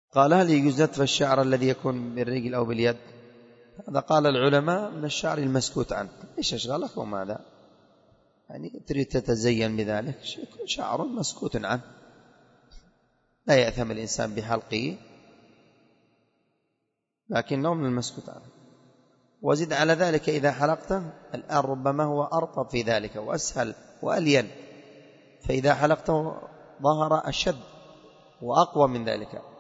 قال هل يجوز نتف الشعر الذي يكون بالرجل أو باليد؟ هذا قال العلماء من الشعر المسكوت عنه. إيش أشغلك وماذا؟ يعني تريد تتزين بذلك، يكون شعر مسكوت عنه لا يأثم الإنسان بحلقه، لكنه من المسكوت عنه. وزد على ذلك إذا حلقته الآن ربما هو أرطب في ذلك وأسهل وألين، فإذا حلقته ظهر أشد وأقوى من ذلك.